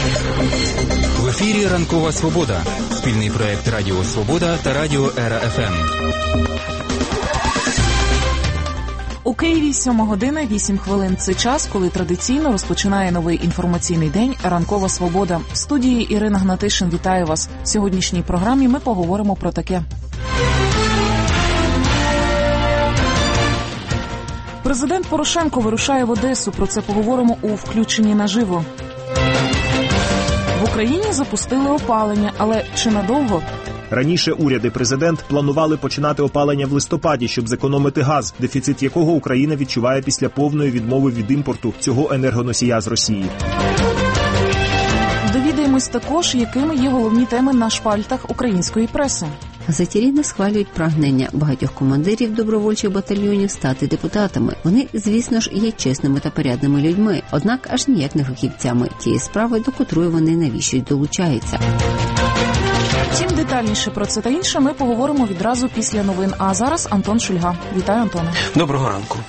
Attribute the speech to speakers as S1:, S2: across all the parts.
S1: В ефірі «Ранкова Свобода» – спільний проєкт Радіо Свобода та Радіо Ера ФМ.
S2: У Києві 7:08. Це час, коли традиційно розпочинає новий інформаційний день «Ранкова Свобода». В студії Ірина Гнатишин вітаю вас. В сьогоднішній програмі ми поговоримо про таке. Президент Порошенко вирушає в Одесу. Про це поговоримо у «Включенні наживо». В Україні запустили опалення, але чи надовго?
S3: Раніше уряд і президент планували починати опалення в листопаді, щоб зекономити газ, дефіцит якого Україна відчуває після повної відмови від імпорту цього енергоносія з Росії.
S2: Довідаємось також, якими є головні теми на шпальтах української преси.
S4: Газеті «Рідне» схвалюють прагнення багатьох командирів добровольчих батальйонів стати депутатами. Вони, звісно ж, є чесними та порядними людьми, однак аж ніяк не фахівцями тієї справи, до котрої вони навіщо й долучаються.
S2: Втім, детальніше про це та інше ми поговоримо відразу після новин. А зараз Антон Шульга. Вітаю, Антоне.
S5: Доброго ранку.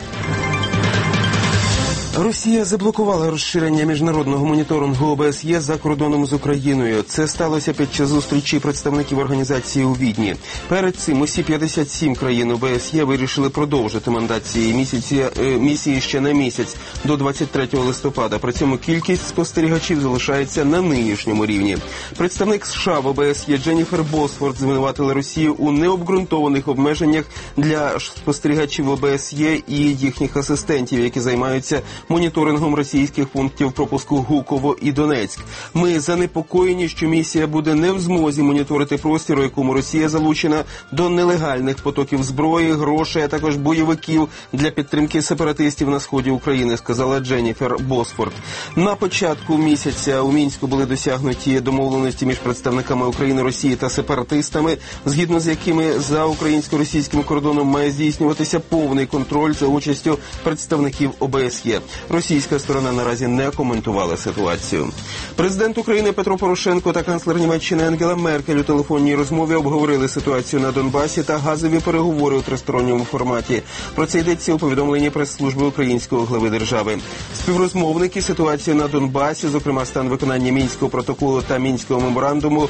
S5: Росія заблокувала розширення міжнародного моніторингу ОБСЄ за кордоном з Україною. Це сталося під час зустрічі представників організації у Відні. Перед цим усі 57 країн ОБСЄ вирішили продовжити мандат цієї місії ще на місяць, до 23 листопада. При цьому кількість спостерігачів залишається на нинішньому рівні. Представник США в ОБСЄ Дженніфер Босфорд звинуватила Росію у необґрунтованих обмеженнях для спостерігачів ОБСЄ і їхніх асистентів, які займаються моніторингом російських пунктів пропуску Гуково і Донецьк. Ми занепокоєні, що місія буде не в змозі моніторити простір, у якому Росія залучена до нелегальних потоків зброї, грошей, а також бойовиків для підтримки сепаратистів на сході України, сказала Дженніфер Босфорд. На початку місяця у Мінську були досягнуті домовленості між представниками України, Росії та сепаратистами, згідно з якими за українсько-російським кордоном має здійснюватися повний контроль за участю представників ОБСЄ. Російська сторона наразі не коментувала ситуацію. Президент України Петро Порошенко та канцлер Німеччини Ангела Меркель у телефонній розмові обговорили ситуацію на Донбасі та газові переговори у тристоронньому форматі. Про це йдеться у повідомленні прес-служби українського глави держави. Співрозмовники ситуацію на Донбасі, зокрема стан виконання Мінського протоколу та Мінського меморандуму,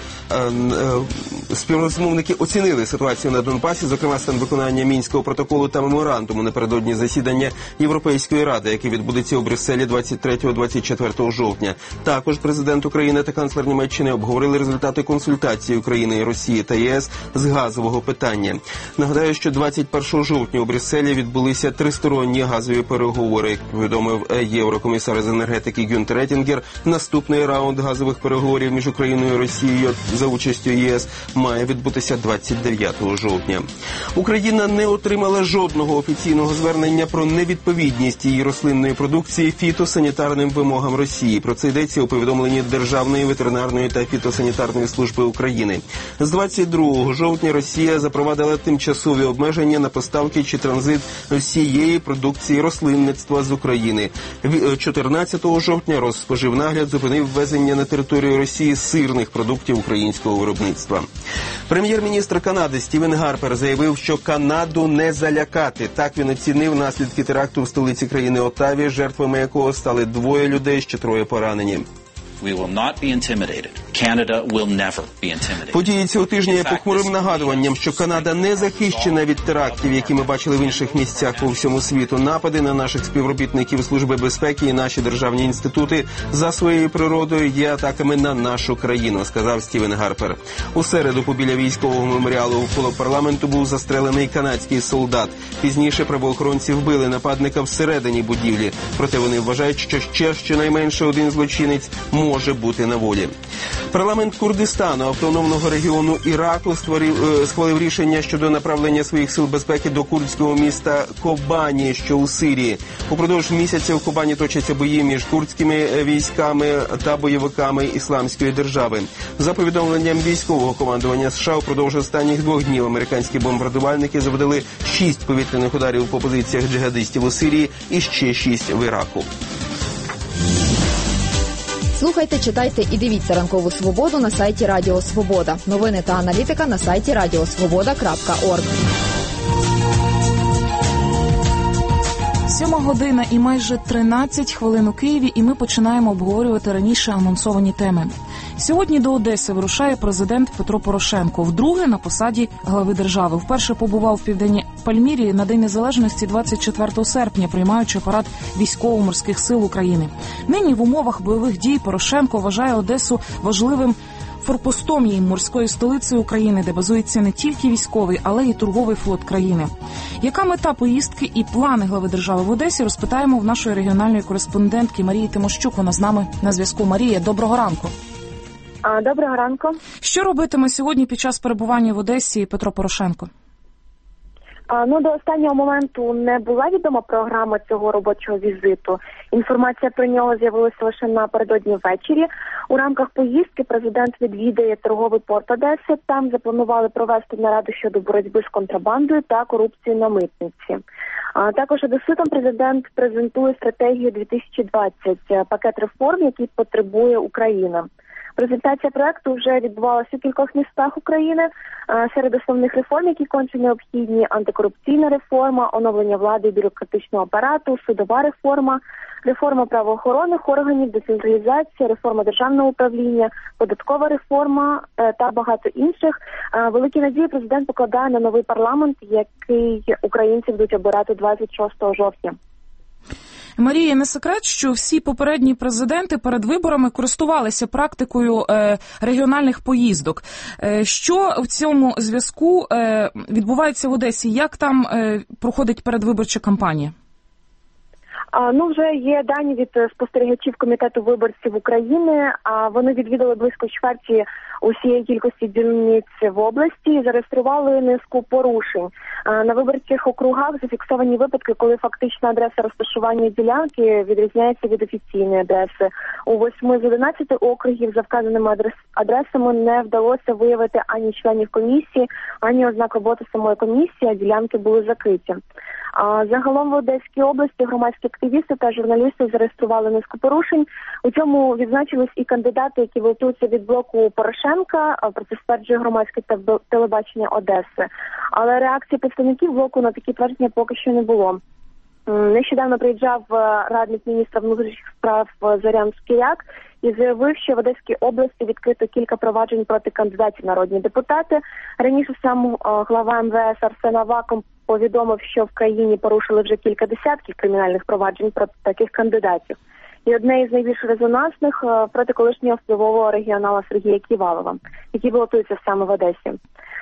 S5: співрозмовники оцінили ситуацію на Донбасі, зокрема стан виконання Мінського протоколу та меморандуму напередодні засідання Європейської ради, яке відбудеться у Брюсселі 23-24 жовтня. Також президент України та канцлер Німеччини обговорили результати консультацій України, Росії та ЄС з газового питання. Нагадаю, що 21 жовтня у Брюсселі відбулися тристоронні газові переговори. Як повідомив єврокомісар з енергетики Гюнтер Оттінгер, наступний раунд газових переговорів між Україною і Росією за участю ЄС має відбутися 29 жовтня. Україна не отримала жодного офіційного звернення про невідповідність її рослинної продукції фітосанітарним вимогам Росії. Про це йдеться у повідомленні Державної ветеринарної та фітосанітарної служби України. З 22 жовтня Росія запровадила тимчасові обмеження на поставки чи транзит всієї продукції рослинництва з України. 14 жовтня Розспоживнагляд зупинив ввезення на територію Росії сирних продуктів українського виробництва. Прем'єр-міністр Канади Стівен Гарпер заявив, що Канаду не залякати. Так він оцінив наслідки теракту в столиці країни Оттаві, жертвами якого стали 2 людей, ще 3 поранені. Події цього тижня є похмурим нагадуванням, що Канада не захищена від терактів, які ми бачили в інших місцях по всьому світу. Напади на наших співробітників Служби безпеки і наші державні інститути за своєю природою є атаками на нашу країну, сказав Стівен Гарпер. У середу побіля військового меморіалу навколо парламенту був застрелений канадський солдат. Пізніше правоохоронці вбили нападника всередині будівлі. Проте вони вважають, що ще щонайменше один злочинець може бути на волі. Парламент Курдистану, автономного регіону Іраку, схвалив рішення щодо направлення своїх сил безпеки до курдського міста Кобані, що у Сирії. Упродовж місяця в Кобані точаться бої між курдськими військами та бойовиками Ісламської держави. За повідомленням військового командування США, упродовж останніх 2 днів американські бомбардувальники завдали 6 повітряних ударів по позиціях джихадистів у Сирії і ще 6 в Іраку.
S6: Слухайте, читайте і дивіться «Ранкову Свободу» на сайті Радіо Свобода. Новини та аналітика на сайті radiosvoboda.org.
S2: 7:00 і майже 13 хвилин у Києві, і ми починаємо обговорювати раніше анонсовані теми. Сьогодні до Одеси вирушає президент Петро Порошенко, вдруге на посаді глави держави. Вперше побував в Південній Пальмірі на День Незалежності 24 серпня, приймаючи парад Військово-морських сил України. Нині в умовах бойових дій Порошенко вважає Одесу важливим форпостом її морської столиці України, де базується не тільки військовий, але й торговий флот країни. Яка мета поїздки і плани глави держави в Одесі, розпитаємо в нашої регіональної кореспондентки Марії Тимощук. Вона з нами на зв'язку. Марія, доброго ранку.
S7: Доброго ранку.
S2: Що робитиме сьогодні під час перебування в Одесі Петро Порошенко?
S7: До останнього моменту не була відома програма цього робочого візиту. Інформація про нього з'явилася лише напередодні ввечері. У рамках поїздки президент відвідає торговий порт Одеси. Там запланували провести нараду щодо боротьби з контрабандою та корупцією на митниці. Також одеситам президент презентує стратегію 2020, пакет реформ, який потребує Україна. Презентація проекту вже відбувалася у кількох містах України. Серед основних реформ, які конче необхідні: антикорупційна реформа, оновлення влади і бюрократичного апарату, судова реформа, реформа правоохоронних органів, децентралізація, реформа державного управління, податкова реформа та багато інших. Великі надії президент покладає на новий парламент, який українці будуть обирати 26 жовтня.
S2: Марія, не секрет, що всі попередні президенти перед виборами користувалися практикою регіональних поїздок. Що в цьому зв'язку відбувається в Одесі? Як там проходить передвиборча кампанія?
S7: Вже є дані від спостерігачів Комітету виборців України. Вони відвідали близько чверті усієї кількості дільниць в області і зареєстрували низку порушень. На виборчих округах зафіксовані випадки, коли фактична адреса розташування ділянки відрізняється від офіційної адреси. У 8 з 11 округів за вказаними адресами не вдалося виявити ані членів комісії, ані ознак роботи самої комісії, а ділянки були закриті. Загалом в Одеській області громадські активісти та журналісти зареєстрували низку порушень. У цьому відзначились і кандидати, які балотуються від блоку Порошенка, про це стверджує громадське телебачення Одеси. Але реакції представників блоку на такі твердження поки що не було. Нещодавно приїжджав радник міністра внутрішніх справ Зорян Скіряк і заявив, що в Одеській області відкрито кілька проваджень проти кандидатів в народні депутати. Раніше сам глава МВС Арсен Аваков повідомив, що в країні порушили вже кілька десятків кримінальних проваджень проти таких кандидатів. І одне із найбільш резонансних проти колишнього впливового регіонала Сергія Ківалова, який балотується саме в Одесі.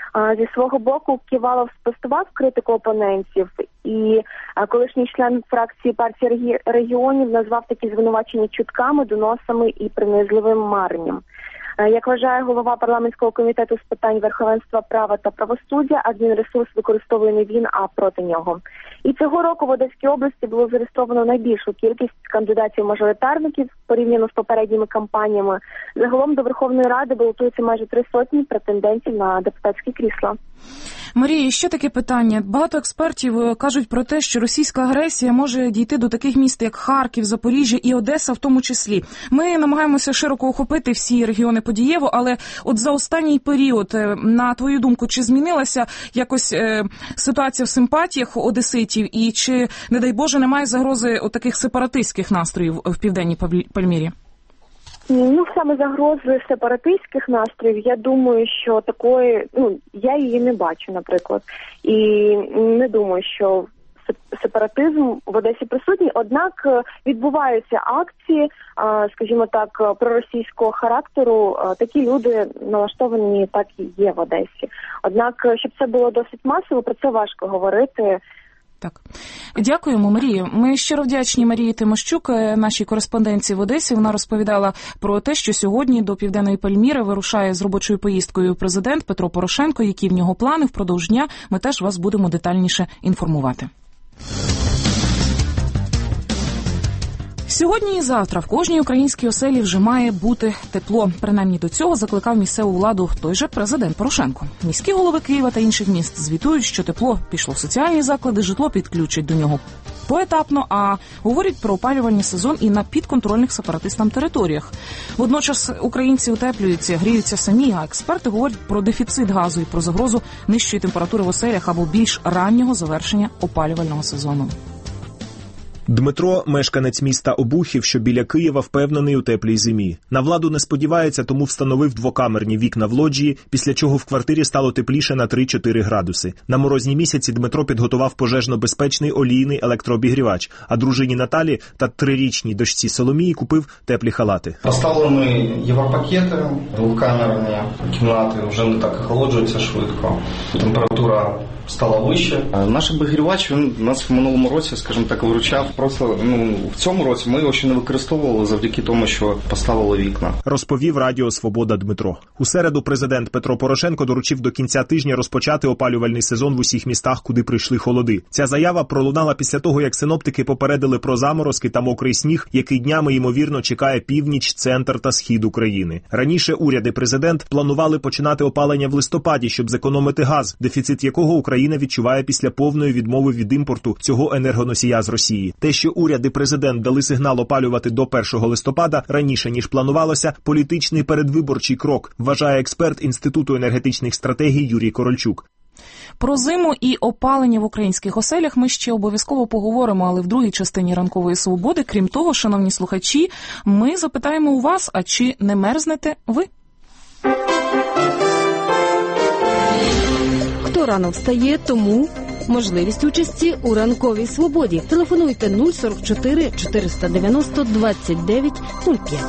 S7: Зі свого боку Ківалов спростував критику опонентів, і колишній член фракції партії регіонів назвав такі звинувачення чутками, доносами і принизливим марням. Як вважає голова парламентського комітету з питань верховенства права та правосуддя, адмінресурс використовує не він, а проти нього. І цього року в Одеській області було зареєстровано найбільшу кількість кандидатів-мажоритарників порівняно з попередніми кампаніями. Загалом до Верховної Ради балотується майже 300 претендентів на депутатські крісла.
S2: Марія, ще таке питання. Багато експертів кажуть про те, що російська агресія може дійти до таких міст, як Харків, Запоріжжя і Одеса в тому числі. Ми намагаємося широко охопити всі регіони подієво, але от за останній період, на твою думку, чи змінилася якось ситуація в симпатіях одеситів і чи, не дай Боже, немає загрози от таких сепаратистських настроїв в Південній Пальмірі?
S7: Саме загрози сепаратистських настроїв, я думаю, що такої, я її не бачу, наприклад. І не думаю, що сепаратизм в Одесі присутній. Однак відбуваються акції, скажімо так, проросійського характеру. Такі люди налаштовані так і є в Одесі. Однак, щоб це було досить масово, про це важко говорити.
S2: Так. Дякуємо, Марію. Ми щиро вдячні Марії Тимощук, нашій кореспондентці в Одесі. Вона розповідала про те, що сьогодні до Південної Пальміри вирушає з робочою поїздкою президент Петро Порошенко. Які в нього плани впродовж дня, ми теж вас будемо детальніше інформувати. Сьогодні і завтра в кожній українській оселі вже має бути тепло. Принаймні до цього закликав місцеву владу той же президент Порошенко. Міські голови Києва та інших міст звітують, що тепло пішло в соціальні заклади, житло підключать до нього поетапно, а говорять про опалювальний сезон і на підконтрольних сепаратистам територіях. Водночас українці утеплюються, гріються самі, а експерти говорять про дефіцит газу і про загрозу нижчої температури в оселях або більш раннього завершення опалювального сезону.
S3: Дмитро, мешканець міста Обухів, що біля Києва, впевнений у теплій зимі. На владу не сподівається, тому встановив двокамерні вікна в лоджії, після чого в квартирі стало тепліше на 3-4 градуси. На морозні місяці Дмитро підготував пожежно-безпечний олійний електрообігрівач, а дружині Наталі та 3-річній дочці Соломії купив теплі халати.
S8: Поставили ми європакети, двокамерні кімнати, вже не так охолоджуються швидко. Температура стала вище. Наш обігрівач, він нас в минулому році, скажімо так, виручав. Просто в цьому році ми його ще не використовували завдяки тому, що поставили вікна.
S3: Розповів Радіо Свобода Дмитро. У середу президент Петро Порошенко доручив до кінця тижня розпочати опалювальний сезон в усіх містах, куди прийшли холоди. Ця заява пролунала після того, як синоптики попередили про заморозки та мокрий сніг, який днями, ймовірно, чекає північ, центр та схід України. Раніше уряд і президент планували починати опалення в листопаді, щоб зекономити газ, дефіцит якого Україна відчуває після повної відмови від імпорту цього енергоносія з Росії. Те, що уряд і президент дали сигнал опалювати до 1 листопада, раніше, ніж планувалося, політичний передвиборчий крок, вважає експерт Інституту енергетичних стратегій Юрій Корольчук.
S2: Про зиму і опалення в українських оселях ми ще обов'язково поговоримо, але в другій частині «Ранкової свободи», крім того, шановні слухачі, ми запитаємо у вас, а чи не мерзнете ви?
S9: Хто рано встає, тому можливість участі у «Ранковій свободі». Телефонуйте 044 490 29 05.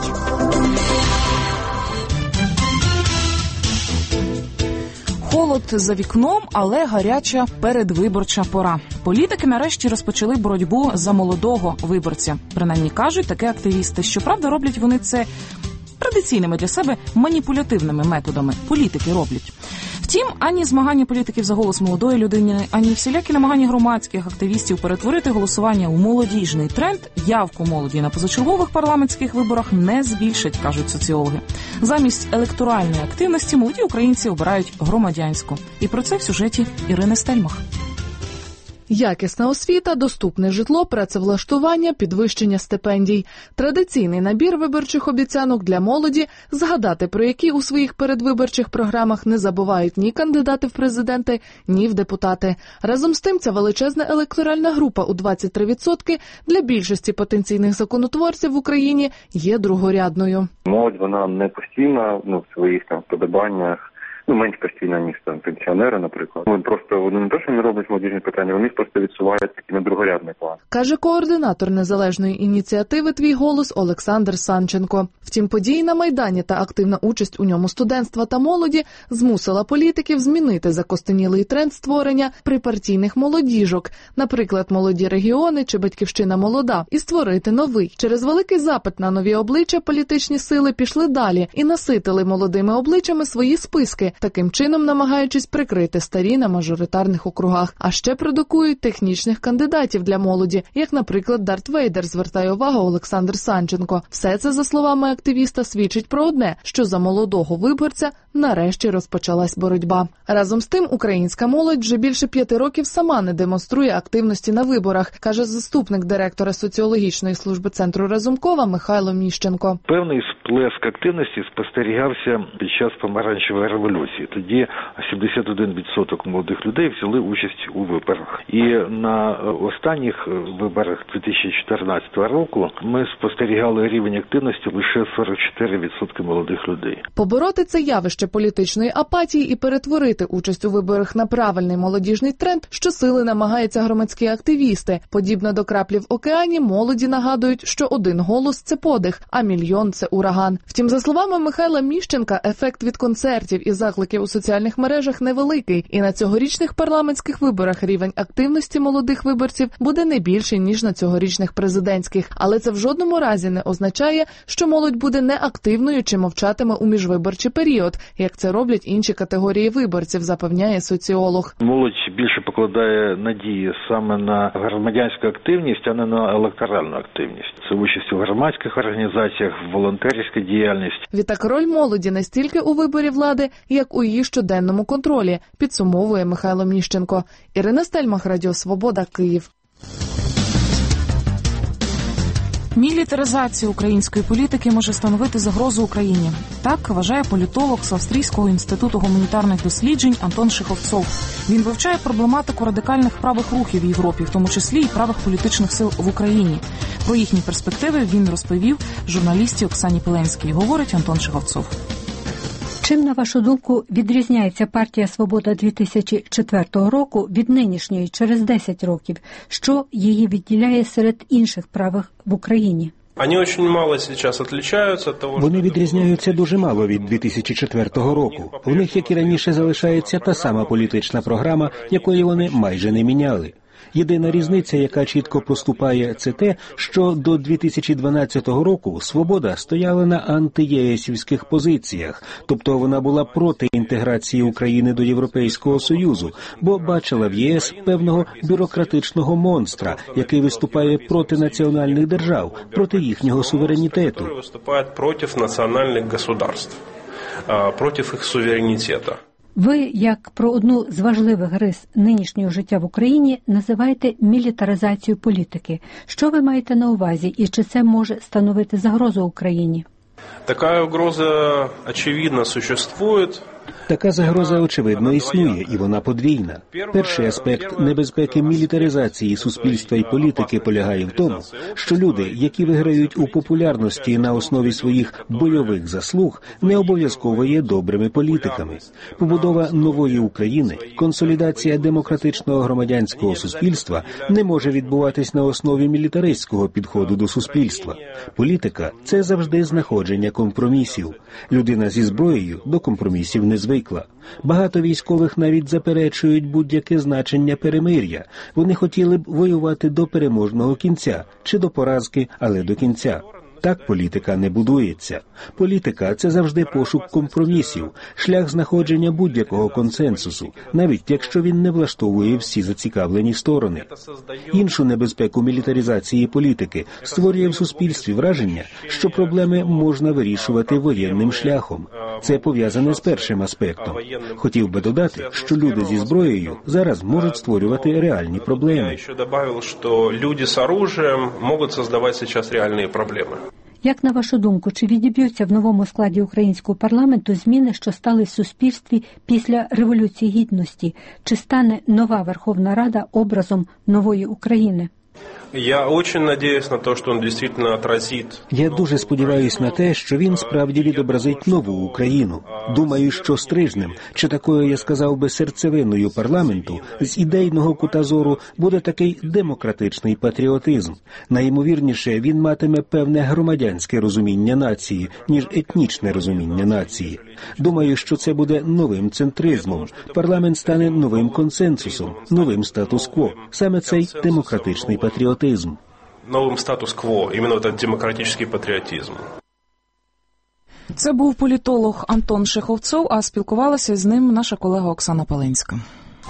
S2: Холод за вікном, але гаряча передвиборча пора. Політики нарешті розпочали боротьбу за молодого виборця. Принаймні кажуть такі активісти. Щоправда, роблять вони це традиційними для себе маніпулятивними методами. Політики роблять. Втім, ані змагання політиків за голос молодої людини, ані всілякі намагання громадських активістів перетворити голосування у молодіжний тренд, явку молоді на позачергових парламентських виборах не збільшать, кажуть соціологи. Замість електоральної активності молоді українці обирають громадянську. І про це в сюжеті Ірини Стельмах.
S10: Якісна освіта, доступне житло, працевлаштування, підвищення стипендій. Традиційний набір виборчих обіцянок для молоді, згадати про які у своїх передвиборчих програмах не забувають ні кандидати в президенти, ні в депутати. Разом з тим, ця величезна електоральна група у 23% для більшості потенційних законотворців в Україні є другорядною.
S11: Молодь, вона не постійна в своїх вподобаннях. Менш постійно, ніж пенсіонери, наприклад. Вони не те, що не роблять молодіжні питання, вони просто відсувають такі на другорядний план.
S10: Каже координатор незалежної ініціативи «Твій голос» Олександр Санченко. Втім, події на Майдані та активна участь у ньому студентства та молоді змусила політиків змінити закостенілий тренд створення припартійних молодіжок, наприклад, «Молоді регіони» чи «Батьківщина молода», і створити новий. Через великий запит на нові обличчя політичні сили пішли далі і наситили молодими обличчями свої списки, таким чином намагаючись прикрити старі на мажоритарних округах. А ще продукують технічних кандидатів для молоді, як, наприклад, Дарт Вейдер, звертає увагу Олександр Санченко. Все це, за словами активіста, свідчить про одне, що за молодого виборця нарешті розпочалась боротьба. Разом з тим, українська молодь вже більше 5 років сама не демонструє активності на виборах, каже заступник директора соціологічної служби Центру Разумкова Михайло Міщенко.
S12: Певний сплеск активності спостерігався під час помаранчевої революції. Тоді 71% молодих людей взяли участь у виборах. І на останніх виборах 2014 року ми спостерігали рівень активності лише 44% молодих людей.
S10: Побороти це явище політичної апатії і перетворити участь у виборах на правильний молодіжний тренд, щосили намагаються громадські активісти. Подібно до краплі в океані, молоді нагадують, що 1 голос – це подих, а мільйон – це ураган. Втім, за словами Михайла Міщенка, ефект від концертів і закликів у соціальних мережах невеликий, і на цьогорічних парламентських виборах рівень активності молодих виборців буде не більший, ніж на цьогорічних президентських. Але це в жодному разі не означає, що молодь буде неактивною чи мовчатиме у міжвиборчий період, як це роблять інші категорії виборців, запевняє соціолог.
S12: Молодь більше покладає надії саме на громадянську активність, а не на електоральну активність. Це участь у громадських організаціях, волонтерська діяльність.
S10: Відтак роль молоді не стільки у виборі влади, як у її щоденному контролі, підсумовує Михайло Міщенко. Ірина Стельмах, Радіо Свобода, Київ.
S2: Мілітаризація української політики може становити загрозу Україні. Так вважає політолог з Австрійського інституту гуманітарних досліджень Антон Шеховцов. Він вивчає проблематику радикальних правих рухів в Європі, в тому числі і правих політичних сил в Україні. Про їхні перспективи він розповів журналістці Оксані Пиленській, говорить Антон Шеховцов.
S13: Чим, на вашу думку, відрізняється партія «Свобода» 2004 року від нинішньої через 10 років? Що її відділяє серед інших правих в Україні?
S14: Вони відрізняються дуже мало від 2004 року. У них, як і раніше, залишається та сама політична програма, якої вони майже не міняли. Єдина різниця, яка чітко проступає, це те, що до 2012 року «Свобода» стояла на антиєсівських позиціях, тобто вона була проти інтеграції України до Європейського Союзу, бо бачила в ЄС певного бюрократичного монстра, який виступає проти національних держав, проти їхнього суверенітету.
S15: Проти їх суверенітету.
S13: Ви, як про одну з важливих рис нинішнього життя в Україні, називаєте мілітаризацію політики. Що ви маєте на увазі і чи це може становити загрозу Україні?
S15: Така угроза, очевидно, существує.
S14: Така загроза, очевидно, існує, і вона подвійна. Перший аспект небезпеки мілітаризації суспільства і політики полягає в тому, що люди, які виграють у популярності на основі своїх бойових заслуг, не обов'язково є добрими політиками. Побудова нової України, консолідація демократичного громадянського суспільства не може відбуватись на основі мілітаристського підходу до суспільства. Політика – це завжди знаходження компромісів. Людина зі зброєю до компромісів не звикла. Багато військових навіть заперечують будь-яке значення перемир'я. Вони хотіли б воювати до переможного кінця, чи до поразки, але до кінця. Так політика не будується. Політика – це завжди пошук компромісів, шлях знаходження будь-якого консенсусу, навіть якщо він не влаштовує всі зацікавлені сторони. Іншу небезпеку мілітаризації політики створює в суспільстві враження, що проблеми можна вирішувати воєнним шляхом. Це пов'язане з першим аспектом. Хотів би додати, що люди зі зброєю зараз можуть створювати реальні проблеми.
S15: Я ще додав, що люди з оружием можуть створювати зараз реальні проблеми.
S13: Як, на вашу думку, чи відіб'ються в новому складі українського парламенту зміни, що стали в суспільстві після Революції Гідності? Чи стане нова Верховна Рада образом нової України?
S14: Я дуже сподіваюся на те, що він справді відобразить нову Україну. Думаю, що стрижнем, чи такою, я сказав би, серцевиною парламенту, з ідейного кута зору буде такий демократичний патріотизм. Найімовірніше, він матиме певне громадянське розуміння нації, ніж етнічне розуміння нації. Думаю, що це буде новим центризмом. Парламент стане новим консенсусом, новим статус-кво. Саме цей демократичний патріотизм.
S15: Новим статус-кво, іменно цей демократичний патріотизм.
S2: Це був політолог Антон Шеховцов, а спілкувалася з ним наша колега Оксана Пиленська.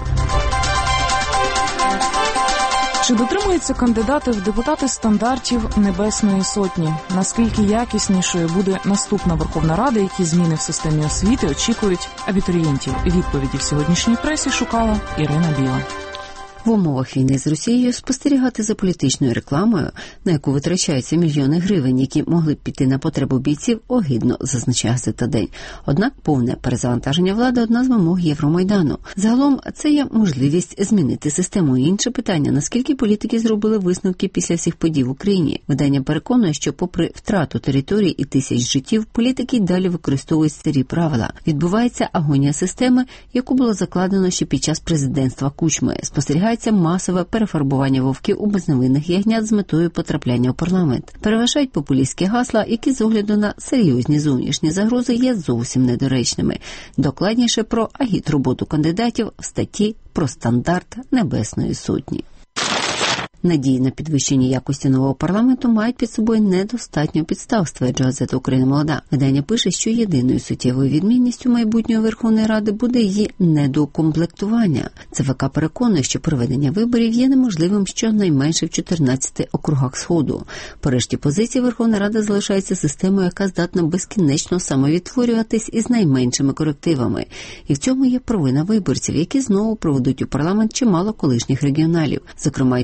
S2: Чи дотримуються кандидати в депутати стандартів Небесної Сотні? Наскільки якіснішою буде наступна Верховна Рада, які зміни в системі освіти очікують абітурієнтів? Відповіді в сьогоднішній пресі шукала Ірина Біла.
S4: В умовах війни з Росією спостерігати за політичною рекламою, на яку витрачаються мільйони гривень, які могли б піти на потребу бійців, огидно, зазначає газета «День». Однак повне перезавантаження влади – одна з вимог Євромайдану. Загалом це є можливість змінити систему. Інше питання – наскільки політики зробили висновки після всіх подій в Україні. Видання переконує, що попри втрату територій і тисяч життів, політики й далі використовують старі правила. Відбувається агонія системи, яку було закладено ще під час президентства Кучми. Спостерігається масове перефарбування вовків у безневинних ягнят з метою потрапляння у парламент. Переважають популістські гасла, які з огляду на серйозні зовнішні загрози є зовсім недоречними. Докладніше про агітроботу кандидатів в статті про стандарт Небесної Сотні. Надії на підвищення якості нового парламенту мають під собою недостатньо підстав, стверджує газета «Україна молода». Видання пише, що єдиною суттєвою відмінністю майбутньої Верховної Ради буде її недоукомплектування. ЦВК переконує, що проведення виборів є неможливим щонайменше в 14 округах Сходу. По решті позицій Верховна Рада залишається системою, яка здатна безкінечно самовідтворюватись із найменшими корективами. І в цьому є провина виборців, які знову проведуть у парламент чимало колишніх регіоналів, зокрема й тих,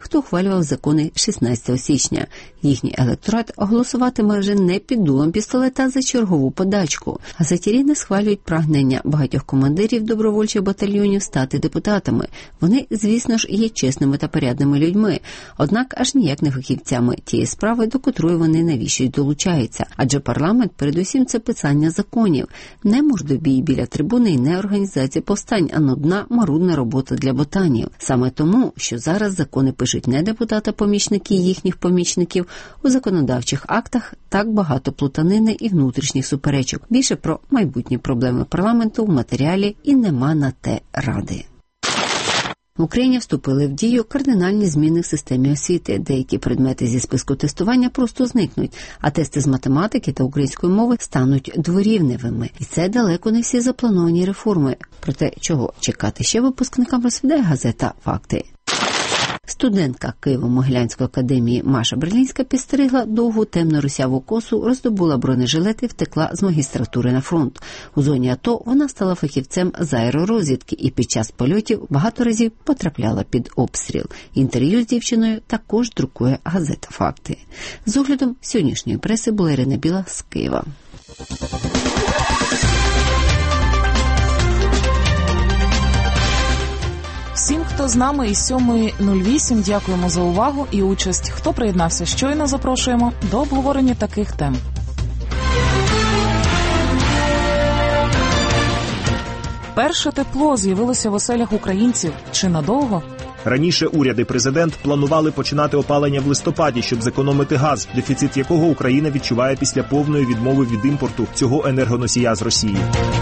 S4: хто ухвалював закони 16 січня. Їхній електорат голосуватиме вже не під дулом пістолета, а за чергову подачку. Газеті «Рідне» схвалюють прагнення багатьох командирів добровольчих батальйонів стати депутатами. Вони, звісно ж, є чесними та порядними людьми, однак аж ніяк не фахівцями тієї справи, до котрої вони навіщо й долучаються. Адже парламент, передусім, це писання законів. Не мордобій біля трибуни і не організація повстань, а нудна, марудна робота для ботанів. Саме тому, що зараз закони пишуть не депутати, а помічники їхніх помічників, у законодавчих актах так багато плутанини і внутрішніх суперечок. Більше про майбутні проблеми парламенту в матеріалі і нема на те ради. В Україні вступили в дію кардинальні зміни в системі освіти. Деякі предмети зі списку тестування просто зникнуть, а тести з математики та української мови стануть дворівневими. І це далеко не всі заплановані реформи. Про те, чого чекати ще випускникам, розповідає газета «Факти». Студентка Києво-Могилянської академії Маша Берлінська підстригла довгу темно-русяву косу, роздобула бронежилет і втекла з магістратури на фронт. У зоні АТО вона стала фахівцем з аеророзвідки і під час польотів багато разів потрапляла під обстріл. Інтерв'ю з дівчиною також друкує газета «Факти». З оглядом сьогоднішньої преси була Ірина Біла з Києва.
S2: Всім, хто з нами із 7:08, дякуємо за увагу і участь. Хто приєднався щойно, запрошуємо до обговорення таких тем. Перше тепло з'явилося в оселях українців. Чи надовго?
S3: Раніше уряд і президент планували починати опалення в листопаді, щоб зекономити газ, дефіцит якого Україна відчуває після повної відмови від імпорту цього енергоносія з Росії.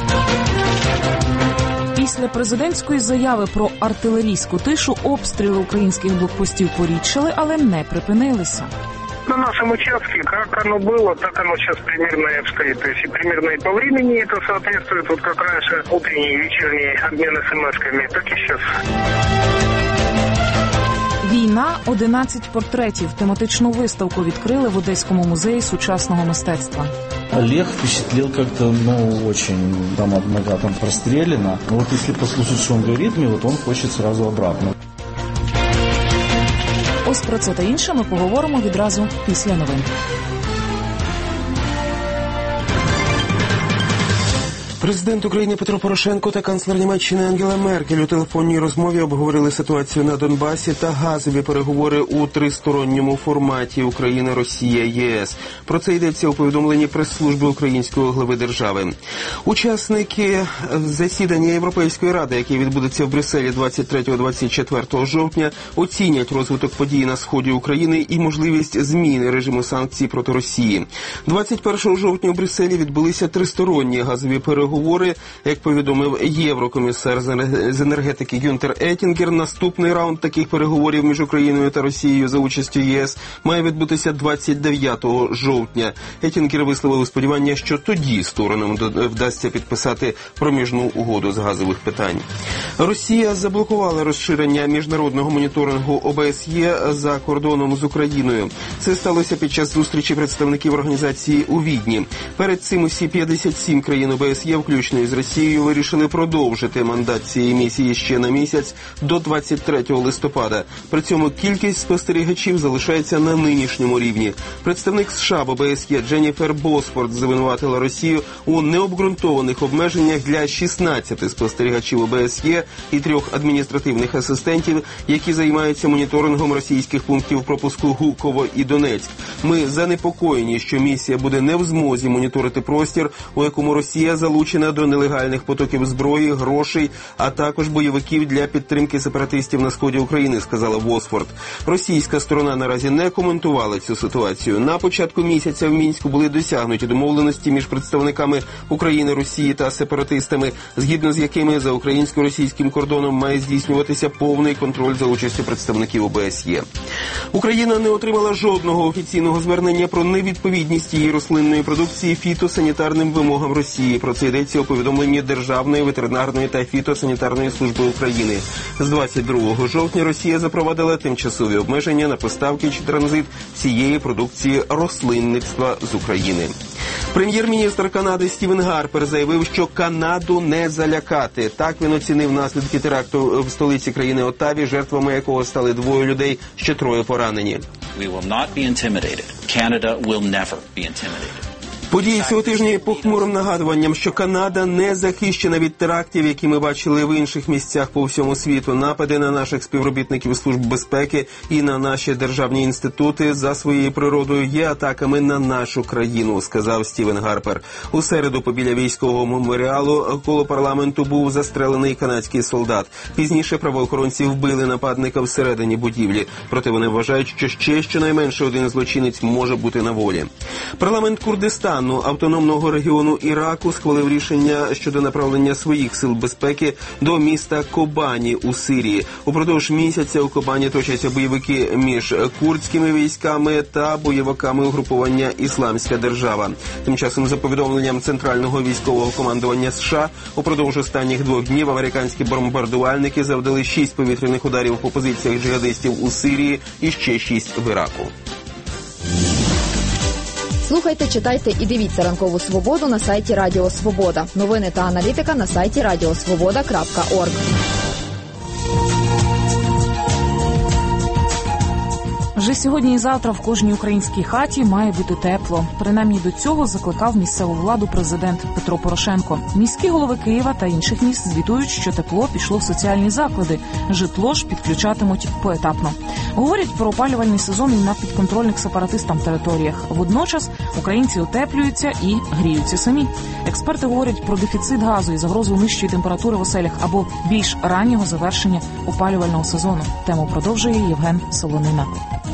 S2: Після президентської заяви про артилерійську тишу обстріли українських блокпостів порідшили, але не припинилися.
S16: На нашем участке, как оно было, так оно сейчас примерно и обстоит. То есть и примерно и по времени это соответствует, вот как раньше утренний и вечерний обмен смс-ками, так и сейчас.
S2: Війна. 11 портретів. Тематичну виставку відкрили в Одеському музеї сучасного мистецтва.
S17: Олег впечатлил как-то, очень там от нога там прострелено. Вот если послушать, что он говорит мне, вот он хочет сразу обратно.
S2: Ось про це та інше ми поговоримо відразу після новин.
S5: Президент України Петро Порошенко та канцлер Німеччини Ангела Меркель у телефонній розмові обговорили ситуацію на Донбасі та газові переговори у тристоронньому форматі Україна, Росія, ЄС. Про це йдеться у повідомленні прес-служби українського глави держави. Учасники засідання Європейської ради, яке відбудеться в Брюсселі 23-24 жовтня, оцінять розвиток подій на сході України і можливість зміни режиму санкцій проти Росії. 21 жовтня у Брюсселі відбулися тристоронні газові переговори. Як повідомив єврокомісар з енергетики Гюнтер Етінгер, наступний раунд таких переговорів між Україною та Росією за участю ЄС має відбутися 29 жовтня. Етінгер висловив сподівання, що тоді сторонам вдасться підписати проміжну угоду з газових питань. Росія заблокувала розширення міжнародного моніторингу ОБСЄ за кордоном з Україною. Це сталося під час зустрічі представників організації у Відні. Перед цим усі 57 країн ОБСЄ, включно із Росією, вирішили продовжити мандат цієї місії ще на місяць до 23 листопада. При цьому кількість спостерігачів залишається на нинішньому рівні. Представник США в ОБСЄ Дженніфер Босфорд звинуватила Росію у необґрунтованих обмеженнях для 16 спостерігачів ОБСЄ і 3 адміністративних асистентів, які займаються моніторингом російських пунктів пропуску Гуково і Донецьк. Ми занепокоєні, що місія буде не в змозі моніторити простір, у якому Росія залучена до нелегальних потоків зброї, грошей, а також бойовиків для підтримки сепаратистів на сході України, сказала Босфорд. Російська сторона наразі не коментувала цю ситуацію. На початку місяця в Мінську були досягнуті домовленості між представниками України, Росії та сепаратистами, згідно з якими за українсько-російським кордоном має здійснюватися повний контроль за участю представників ОБСЄ. Україна не отримала жодного офіційного звернення про невідповідність її рослинної продукції фітосанітарним вимогам Росії. Про це йдеться у повідомленні Державної ветеринарної та фітосанітарної служби України. З 22 жовтня Росія запровадила тимчасові обмеження на поставки чи транзит цієї продукції рослинництва з України. Прем'єр-міністр Канади Стівен Гарпер заявив, що Канаду не залякати. Так він оцінив наслідки теракту в столиці країни Оттаві, жертвами якого стали 2 людей, ще 3 поранені.
S18: We will not be intimidated. Canada will never be intimidated.
S5: Події цього тижня є похмурим нагадуванням, що Канада не захищена від терактів, які ми бачили в інших місцях по всьому світу. Напади на наших співробітників служб безпеки і на наші державні інститути за своєю природою є атаками на нашу країну, сказав Стівен Гарпер. У середу побіля військового меморіалу коло парламенту був застрелений канадський солдат. Пізніше правоохоронці вбили нападника всередині будівлі. Проте вони вважають, що ще щонайменше один злочинець може бути на волі. Парламент Курдистану, автономного регіону Іраку, схвалив рішення щодо направлення своїх сил безпеки до міста Кобані у Сирії. Упродовж місяця у Кобані точаться бойовики між курдськими військами та бойовиками угрупування «Ісламська держава». Тим часом, за повідомленням Центрального військового командування США, упродовж останніх 2 днів американські бомбардувальники завдали 6 повітряних ударів по позиціях джихадистів у Сирії і ще 6 в Іраку.
S6: Слухайте, читайте і дивіться «Ранкову свободу» на сайті Радіо Свобода. Новини та аналітика на сайті radiosvoboda.org.
S2: Вже сьогодні і завтра в кожній українській хаті має бути тепло. Принаймні до цього закликав місцеву владу президент Петро Порошенко. Міські голови Києва та інших міст звітують, що тепло пішло в соціальні заклади. Житло ж підключатимуть поетапно. Говорять про опалювальний сезон і на підконтрольних сепаратистам територіях. Водночас українці утеплюються і гріються самі. Експерти говорять про дефіцит газу і загрозу нижчої температури в оселях або більш раннього завершення опалювального сезону. Тему продовжує Євген Солонина.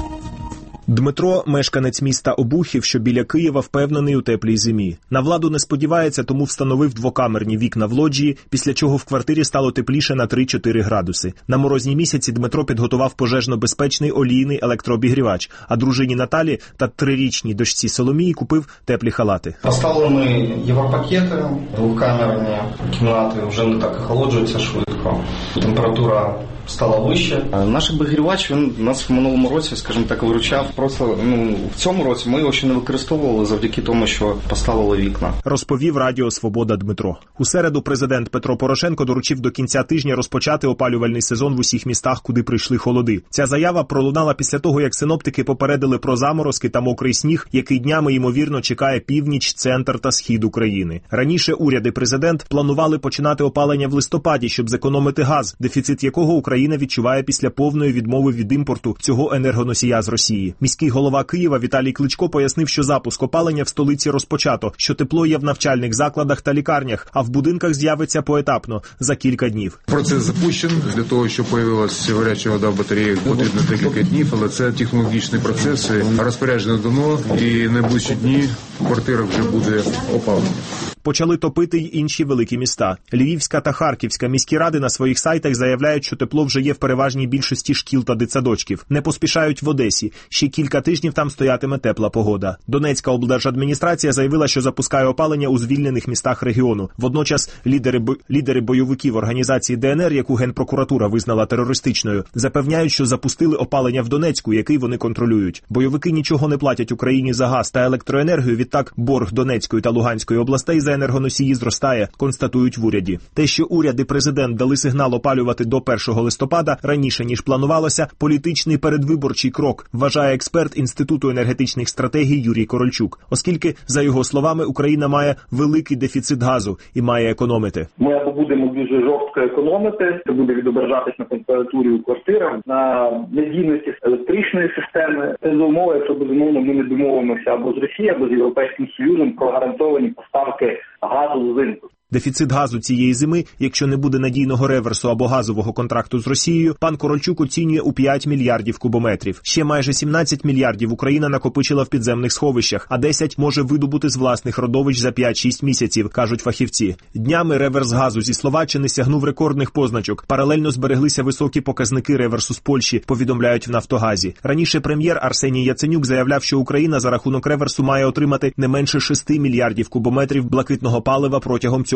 S3: Дмитро, мешканець міста Обухів, що біля Києва, впевнений у теплій зимі. На владу не сподівається, тому встановив 2-камерні вікна в лоджії, після чого в квартирі стало тепліше на 3-4 градуси. На морозні місяці Дмитро підготував пожежно-безпечний олійний електрообігрівач, а дружині Наталі та 3-річній дочці Соломії купив теплі халати.
S8: Поставили ми європакети, 2-камерні кімнати, вже не так охолоджуються швидко. Температура стала вище. Наш обігрівач, він нас в минулому році, скажімо так, виручав. Просто в цьому році ми його ще не використовували завдяки тому, що поставили вікна.
S3: Розповів Радіо Свобода Дмитро. У середу президент Петро Порошенко доручив до кінця тижня розпочати опалювальний сезон в усіх містах, куди прийшли холоди. Ця заява пролунала після того, як синоптики попередили про заморозки та мокрий сніг, який днями, ймовірно, чекає північ, центр та схід України. Раніше уряд і президент планували починати опалення в листопаді, щоб зекономити газ, дефіцит якого Україна відчуває після повної відмови від імпорту цього енергоносія з Росії. Міський голова Києва Віталій Кличко пояснив, що запуск опалення в столиці розпочато, що тепло є в навчальних закладах та лікарнях, а в будинках з'явиться поетапно, за кілька днів.
S19: Процес запущен. Для того, щоб появилася гаряча вода в батареях, потрібно декілька днів, але це технологічні процеси. Розпорядження дано, і найближчі дні в квартирах вже буде опалення.
S3: Почали топити й інші великі міста. Львівська та Харківська міські ради на своїх сайтах заявляють, що тепло вже є в переважній більшості шкіл та дитсадочків. Не поспішають в Одесі. Ще кілька тижнів там стоятиме тепла погода. Донецька облдержадміністрація заявила, що запускає опалення у звільнених містах регіону. Водночас лідери бойовиків організації ДНР, яку Генпрокуратура визнала терористичною, запевняють, що запустили опалення в Донецьку, який вони контролюють. Бойовики нічого не платять Україні за газ та електроенергію, відтак борг Донецької та Луганської областей за енергоносії зростає, констатують в уряді. Те, що уряд і президент дали сигнал опалювати до 1 листопада раніше, ніж планувалося, політичний передвиборчий крок, вважає експерт Інституту енергетичних стратегій Юрій Корольчук, оскільки, за його словами, Україна має великий дефіцит газу і має економити.
S20: Ми або будемо дуже жорстко економити, це буде відображатись на температурі у квартирах, на надійності електричної системи. Це за умови, якщо, безумовно, ми не домовимося або з Росією, або з Європейським Союзом про гарантовані поставки газу з ринку.
S3: Дефіцит газу цієї зими, якщо не буде надійного реверсу або газового контракту з Росією, пан Корольчук оцінює у 5 мільярдів кубометрів. Ще майже 17 мільярдів Україна накопичила в підземних сховищах, а 10 може видобути з власних родовищ за 5-6 місяців, кажуть фахівці. Днями реверс газу зі Словаччини сягнув рекордних позначок. Паралельно збереглися високі показники реверсу з Польщі, повідомляють в Нафтогазі. Раніше прем'єр Арсеній Яценюк заявляв, що Україна за рахунок реверсу має отримати не менше 6 мільярдів кубометрів блакитного палива протягом цього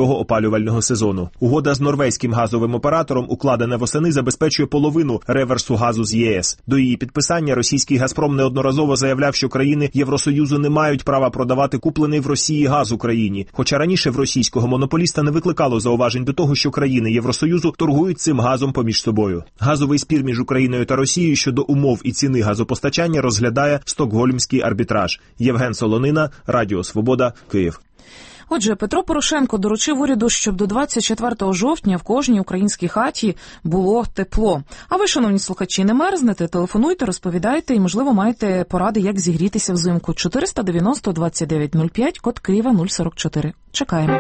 S3: цього опалювального сезону. Угода з норвезьким газовим оператором, укладена восени, забезпечує половину реверсу газу з ЄС. До її підписання російський «Газпром» неодноразово заявляв, що країни Євросоюзу не мають права продавати куплений в Росії газ Україні. Хоча раніше в російського монополіста не викликало зауважень до того, що країни Євросоюзу торгують цим газом поміж собою. Газовий спір між Україною та Росією щодо умов і ціни газопостачання розглядає Стокгольмський арбітраж. Євген Солонина, Радіо Свобода, Київ.
S2: Отже, Петро Порошенко доручив уряду, щоб до 24 жовтня в кожній українській хаті було тепло. А ви, шановні слухачі, не мерзнете? Телефонуйте, розповідайте і, можливо, маєте поради, як зігрітися взимку. 490-2905, код Києва 044. Чекаємо.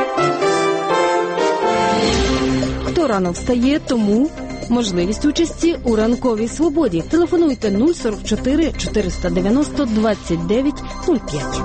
S9: Хто рано встає, тому можливість участі у ранковій свободі. Телефонуйте 044 490 2905.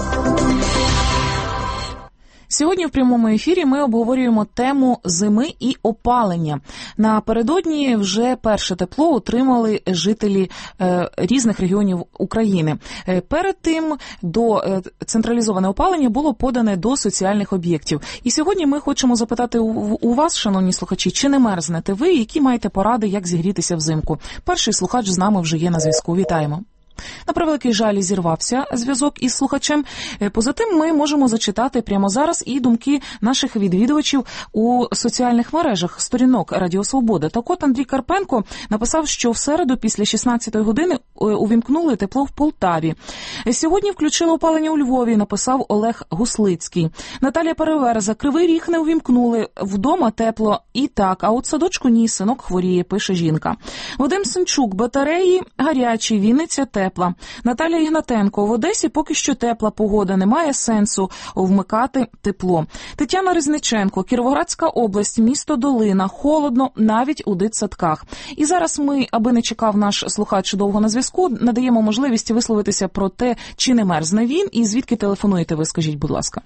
S2: Сьогодні в прямому ефірі ми обговорюємо тему зими і опалення. Напередодні вже перше тепло отримали жителі різних регіонів України. Перед тим до централізоване опалення було подане до соціальних об'єктів. І сьогодні ми хочемо запитати у вас, шановні слухачі, чи не мерзнете ви, які маєте поради, як зігрітися взимку? Перший слухач з нами вже є на зв'язку. Вітаємо. На превеликий жаль, зірвався зв'язок із слухачем. Поза тим, ми можемо зачитати прямо зараз і думки наших відвідувачів у соціальних мережах сторінок Радіо Свобода. Так от Андрій Карпенко написав, що в середу після 16-ї години увімкнули тепло в Полтаві. Сьогодні включили опалення у Львові, написав Олег Гуслицький. Наталія Переверза: Кривий Ріг не увімкнули, вдома тепло і так, а от садочку ні, синок хворіє, пише жінка. Вадим Сенчук: батареї гарячі, Вінниця тепла. Наталія Ігнатенко: в Одесі поки що тепла погода, немає сенсу вмикати тепло. Тетяна Різниченко: Кіровоградська область, місто Долина, холодно навіть у дитсадках. І зараз ми, аби не чекав наш слухач довго на зв'язку, надаємо можливість висловитися про те, чи не мерзне він і звідки телефонуєте ви, скажіть, будь ласка.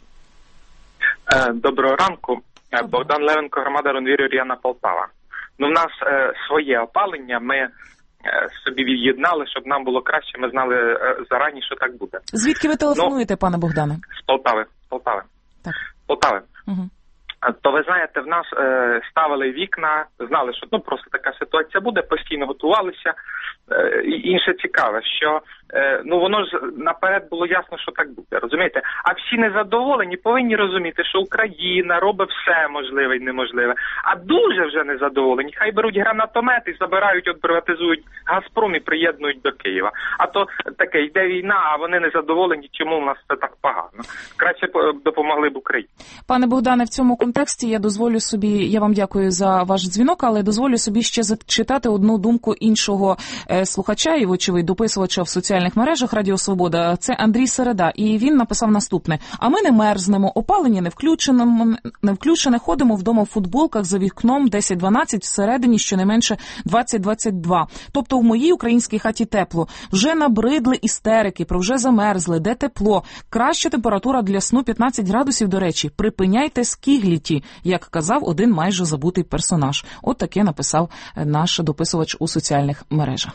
S21: Доброго ранку. Богдан Левенко, громада Ронвір'я, Ріана, Полтава. В нас своє опалення, ми собі від'єднали, щоб нам було краще, ми знали зарані, що так буде.
S2: Звідки ви телефонуєте, пане Богдане?
S21: З Полтави. Так. Полтави.
S2: Угу.
S21: То ви знаєте, в нас ставили вікна, знали, що просто така ситуація буде, постійно готувалися. І інше цікаве, що воно ж наперед було ясно, що так буде, розумієте? А всі незадоволені повинні розуміти, що Україна робить все можливе і неможливе. А дуже вже незадоволені, хай беруть гранатомети, забирають, приватизують Газпром і приєднують до Києва. А то таке, йде війна, а вони незадоволені, чому в нас це так погано. Краще допомогли б Україні.
S2: Пане Богдане, в цьому контексті я вам дякую за ваш дзвінок, але дозволю собі ще зачитати одну думку іншого слухача і, вочевидь, дописувача в соціальних мережах Радіо Свобода. Це Андрій Середа. І він написав наступне. А ми не мерзнемо, опалення не включене, ходимо вдома в футболках, за вікном 10-12, всередині щонайменше 20-22. Тобто в моїй українській хаті тепло. Вже набридли істерики, про вже замерзли, де тепло. Краща температура для сну 15 градусів, до речі. Припиняйте скігліті, як казав один майже забутий персонаж. От таке написав наш дописувач у соціальних мережах.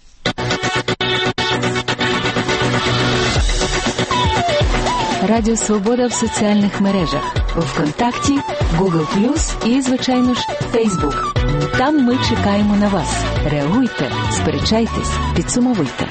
S22: Радіо Свобода в соціальних мережах. ВКонтакті, Google+, і, звичайно ж, Facebook. Там ми чекаємо на вас. Реагуйте, сперечайтесь, підсумовуйте.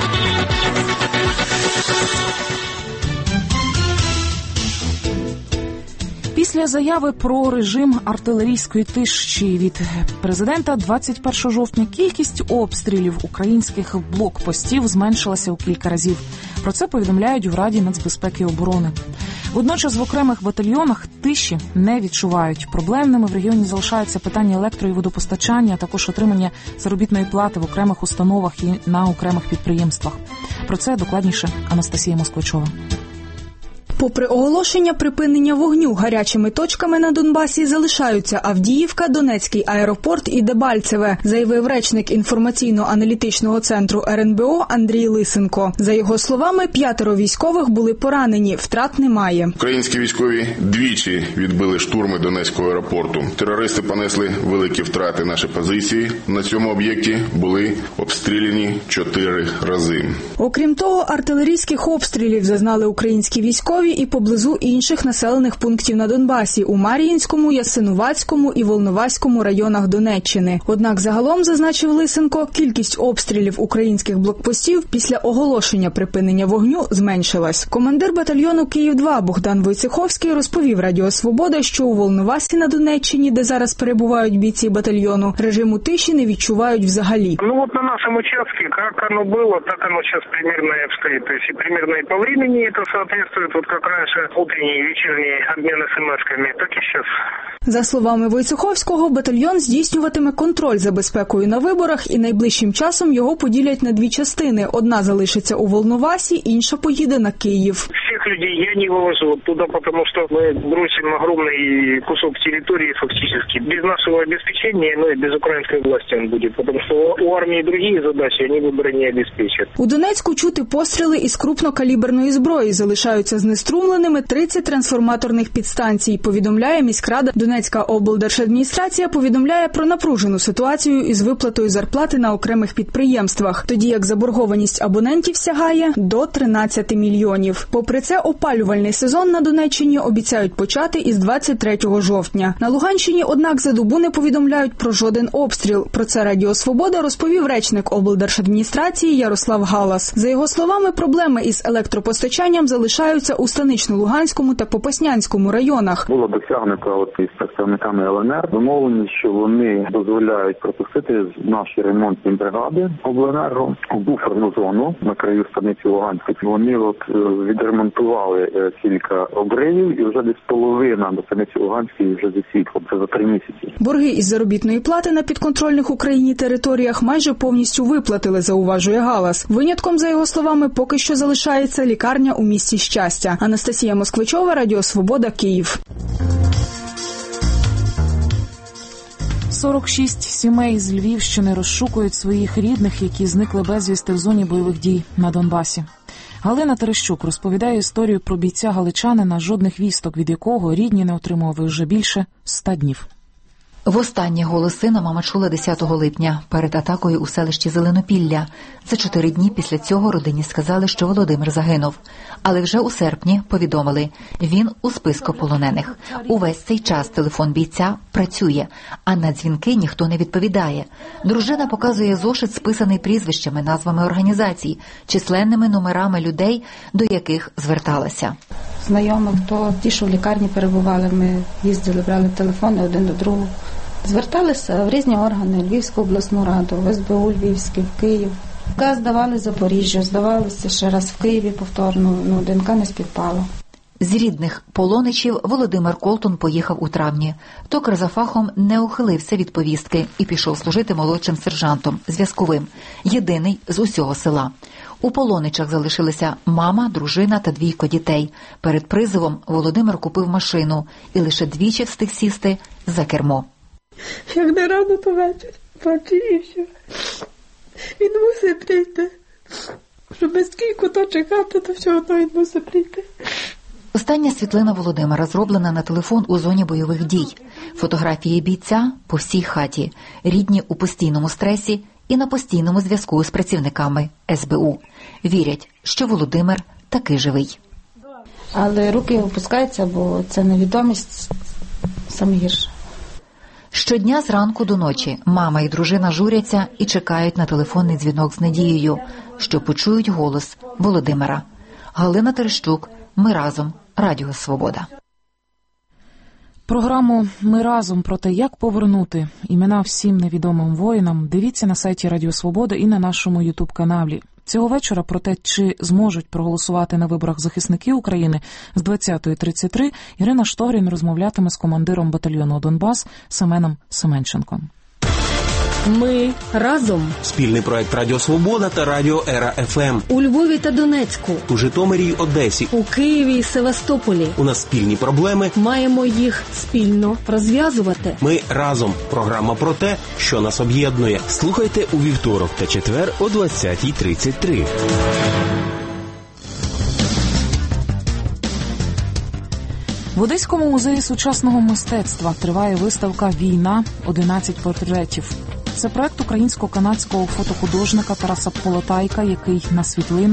S2: Після заяви про режим артилерійської тиші від президента 21 жовтня кількість обстрілів українських блокпостів зменшилася у кілька разів. Про це повідомляють в Раді нацбезпеки і оборони. Водночас в окремих батальйонах тиші не відчувають. Проблемними в регіоні залишаються питання електро- і водопостачання, а також отримання заробітної плати в окремих установах і на окремих підприємствах. Про це докладніше Анастасія Москвичова.
S23: Попри оголошення припинення вогню, гарячими точками на Донбасі залишаються Авдіївка, Донецький аеропорт і Дебальцеве, заявив речник інформаційно-аналітичного центру РНБО Андрій Лисенко. За його словами, 5 військових були поранені, втрат немає.
S24: Українські військові двічі відбили штурми Донецького аеропорту. Терористи понесли великі втрати. Наші позиції на цьому об'єкті були обстріляні 4 рази.
S23: Окрім того, артилерійських обстрілів зазнали українські військові і поблизу інших населених пунктів на Донбасі – у Мар'їнському, Ясинуватському і Волноваському районах Донеччини. Однак загалом, зазначив Лисенко, кількість обстрілів українських блокпостів після оголошення припинення вогню зменшилась. Командир батальйону Київ-2 Богдан Войцеховський розповів Радіо Свобода, що у Волновасі на Донеччині, де зараз перебувають бійці батальйону, режиму тиші не відчувають взагалі.
S16: Ну вот на нашем участке, как оно было, так оно сейчас примерно и обстоит. То есть и примерно и по времени это соответствует, вот как раньше утренний и вечерний обмен смс-ками, так и сейчас.
S23: За словами Войцеховського, батальйон здійснюватиме контроль за безпекою на виборах і найближчим часом його поділять на дві частини. Одна залишиться у Волновасі, інша поїде на Київ.
S16: Всех людей я не вывожу туда, потому что мы бросим огромный кусок территории фактически. Без нашего обеспечения, ну и без украинской власти он будет, потому что у армии другие задачи, они выборы не обеспечат.
S23: У Донецьку чути постріли із крупнокаліберної зброї. Залишаються знеструмленими 30 трансформаторних підстанцій, повідомляє міськрада. Донецька облдержадміністрація повідомляє про напружену ситуацію із виплатою зарплати на окремих підприємствах, тоді як заборгованість абонентів сягає до 13 мільйонів. Попри це, опалювальний сезон на Донеччині обіцяють почати із 23 жовтня. На Луганщині, однак, за добу не повідомляють про жоден обстріл. Про це Радіо Свобода розповів речник облдержадміністрації Ярослав Галас. За його словами, проблеми із електропостачанням залишаються у Станично-Луганському та Попаснянському районах.
S1: Було досягнуто із представниками ЛНР домовленість, що вони дозволяють пропустити наші ремонтні бригади обленерго у буферну зону на краю станиці Луганської. Вони відремонтували кілька обривів і вже десь половина до станиці Луганської вже зі світлом. Це за 3 місяці.
S23: Борги із заробітної плати на підконтрольних Україні територіях майже повністю виплатили, зауважує Галас. Винятком, за його словами, поки що залишається лікарня у місті Щастя. Анастасія Москвичова, Радіо Свобода, Київ.
S2: 46 сімей з Львівщини розшукують своїх рідних, які зникли безвісти в зоні бойових дій на Донбасі. Галина Терещук розповідає історію про бійця-галичанина, жодних вісток від якого рідні не отримували вже більше 100 днів.
S7: Востаннє голос сина мама чула 10 липня перед атакою у селищі Зеленопілля. За 4 дні після цього родині сказали, що Володимир загинув. Але вже у серпні повідомили – він у списку полонених. Увесь цей час телефон бійця працює, а на дзвінки ніхто не відповідає. Дружина показує зошит, списаний прізвищами, назвами організацій, численними номерами людей, до яких зверталася.
S11: Знайомих, то ті, що в лікарні перебували, ми їздили, брали телефони один до другого. Зверталися в різні органи, Львівську обласну раду, в СБУ Львівське, в Київ. Здавали Запоріжжя, здавалися ще раз в Києві повторно, ДНК не співпало.
S7: З рідних полоничів Володимир Колтун поїхав у травні. Токар за фахом не ухилився від повістки і пішов служити молодшим сержантом, зв'язковим, єдиний з усього села. У полоничах залишилися мама, дружина та 2 дітей. Перед призовом Володимир купив машину і лише двічі встиг сісти за кермо.
S12: Як не рано, то вечір. Бачи і все. Він мусить прийти. Щоб без скільки то чекати, то все одно він мусить прийти.
S7: Остання світлина Володимира зроблена на телефон у зоні бойових дій. Фотографії бійця по всій хаті. Рідні у постійному стресі і на постійному зв'язку з працівниками СБУ. Вірять, що Володимир таки живий.
S11: Але руки опускаються, бо це невідомість саме гірше.
S7: Щодня зранку до ночі мама і дружина журяться і чекають на телефонний дзвінок з надією, що почують голос Володимира. Галина Терещук, ми разом, Радіо Свобода.
S2: Програму «Ми разом» про те, як повернути імена всім невідомим воїнам, дивіться на сайті Радіо Свобода і на нашому ютуб-каналі. Цього вечора про те, чи зможуть проголосувати на виборах захисники України з 20:33, Ірина Штогрін розмовлятиме з командиром батальйону «Донбас» Семеном Семенченком.
S9: Ми разом.
S25: Спільний проект Радіо Свобода та Радіо Ера ФМ.
S9: У Львові та Донецьку.
S25: У Житомирі й Одесі.
S9: У Києві і Севастополі.
S25: У нас спільні проблеми.
S9: Маємо їх спільно розв'язувати.
S25: Ми разом. Програма про те, що нас об'єднує. Слухайте у вівторок та четвер о 20:33.
S2: В Одеському музеї сучасного мистецтва триває виставка «Війна. 11 портретів». Це проект українсько-канадського фотохудожника Тараса Полотайка, який на світлинах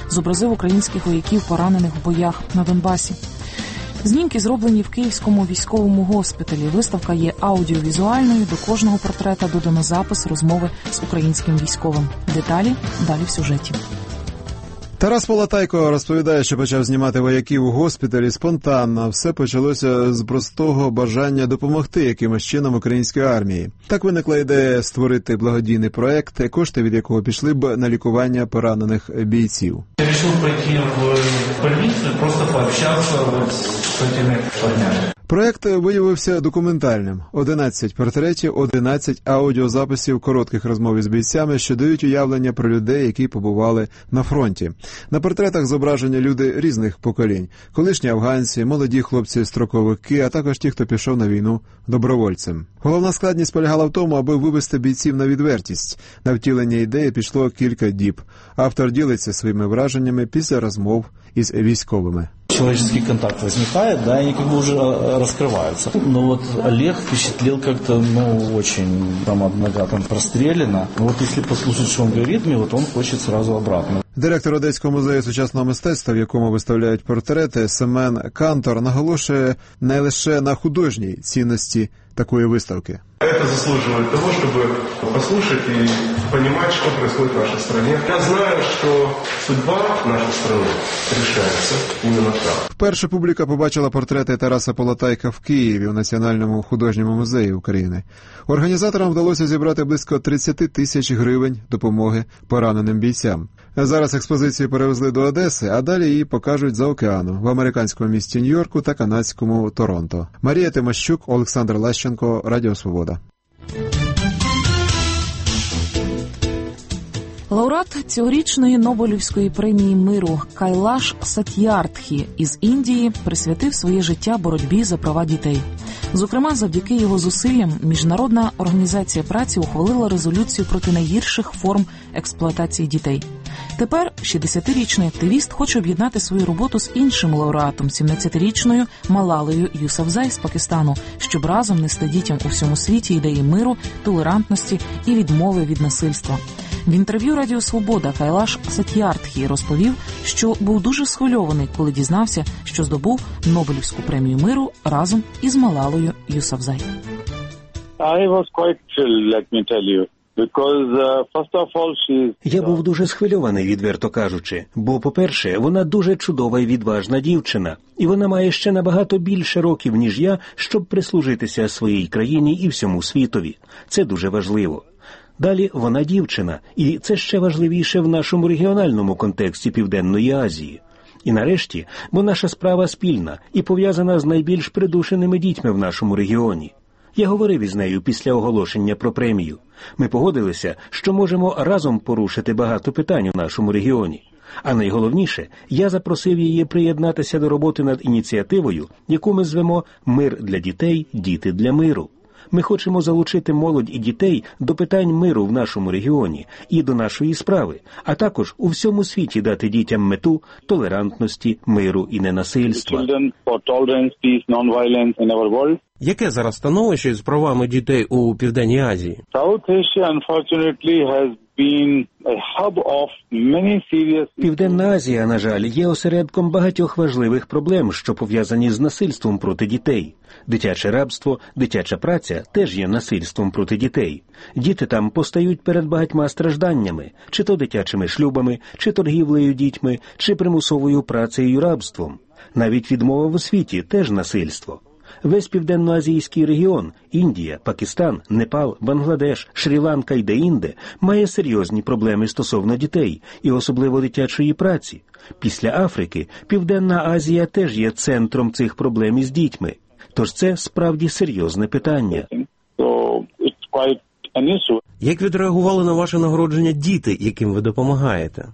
S2: зобразив українських вояків, поранених в боях на Донбасі. Знімки зроблені в Київському військовому госпіталі. Виставка є аудіовізуальною, до кожного портрета додано запис розмови з українським військовим. Деталі далі в сюжеті.
S4: Тарас Полатайко розповідає, що почав знімати вояків у госпіталі спонтанно. Все почалося з простого бажання допомогти якимось чином українській армії. Так виникла ідея створити благодійний проект, кошти від якого пішли б на лікування поранених бійців.
S17: Я вирішив прийти в больницю, просто пообщатися з цими парнями.
S4: Проект виявився документальним. 11 портретів, 11 аудіозаписів коротких розмов із бійцями, що дають уявлення про людей, які побували на фронті. На портретах зображені люди різних поколінь. Колишні афганці, молоді хлопці-строковики, а також ті, хто пішов на війну добровольцем. Головна складність полягала в тому, аби вивести бійців на відвертість. На втілення ідеї пішло кілька діб. Автор ділиться своїми враженнями після розмов із військовими.
S17: Человеческий контакт возникает, да, и они как бы уже раскрываются. Но вот Олег впечатлил как-то, очень там от нога там прострелено. Вот если послушать, что он говорит, мне вот он хочет сразу обратно.
S4: Директор Одеського музею сучасного мистецтва, в якому виставляють портрети, Семен Кантор, наголошує не лише на художній цінності такої виставки.
S10: Это заслуживает того, чтобы послушать и понимать, что происходит в нашей стране. Я знаю, что судьба нашей страны решается именно так.
S4: Вперше публіка побачила портрети Тараса Полатайка в Києві у Національному художньому музеї України. Організаторам вдалося зібрати близько 30 тисяч гривень допомоги пораненим бійцям. Зараз експозицію перевезли до Одеси, а далі її покажуть за океану в американському місті Нью-Йорку та канадському Торонто. Марія Тимощук, Олександр Лещенко, Радіо Свобода.
S2: Лауреат цьогорічної Нобелівської премії миру Кайлаш Сатьярдхі із Індії присвятив своє життя боротьбі за права дітей. Зокрема, завдяки його зусиллям Міжнародна організація праці ухвалила резолюцію проти найгірших форм експлуатації дітей. Тепер 60-річний активіст хоче об'єднати свою роботу з іншим лауреатом, 17-річною Малалою Юсафзай з Пакистану, щоб разом нести дітям у всьому світі ідеї миру, толерантності і відмови від насильства. В інтерв'ю Радіо Свобода Кайлаш Сатьярдхі розповів, що був дуже схвильований, коли дізнався, що здобув Нобелівську премію миру разом із Малалою Юсафзай.
S25: Я був дуже схвильований, відверто кажучи, бо, по-перше, вона дуже чудова і відважна дівчина, і вона має ще набагато більше років, ніж я, щоб прислужитися своїй країні і всьому світові. Це дуже важливо. Далі вона дівчина, і це ще важливіше в нашому регіональному контексті Південної Азії. І нарешті, бо наша справа спільна і пов'язана з найбільш придушеними дітьми в нашому регіоні. Я говорив із нею після оголошення про премію. Ми погодилися, що можемо разом порушити багато питань у нашому регіоні. А найголовніше, я запросив її приєднатися до роботи над ініціативою, яку ми звемо «Мир для дітей, діти для миру». Ми хочемо залучити молодь і дітей до питань миру в нашому регіоні і до нашої справи, а також у всьому світі дати дітям мету толерантності, миру і ненасильства. Яке зараз становище з правами дітей у Південній Азії? Південна Азія, на жаль, є осередком багатьох важливих проблем, що пов'язані з насильством проти дітей. Дитяче рабство, дитяча праця теж є насильством проти дітей. Діти там постають перед багатьма стражданнями, чи то дитячими шлюбами, чи торгівлею дітьми, чи примусовою працею рабством. Навіть відмова в освіті теж насильство. Весь південноазійський регіон – Індія, Пакистан, Непал, Бангладеш, Шрі-Ланка і де-інде – має серйозні проблеми стосовно дітей, і особливо дитячої праці. Після Африки Південна Азія теж є центром цих проблем із дітьми. Тож це справді серйозне питання. Як відреагували на ваше нагородження діти, яким ви допомагаєте?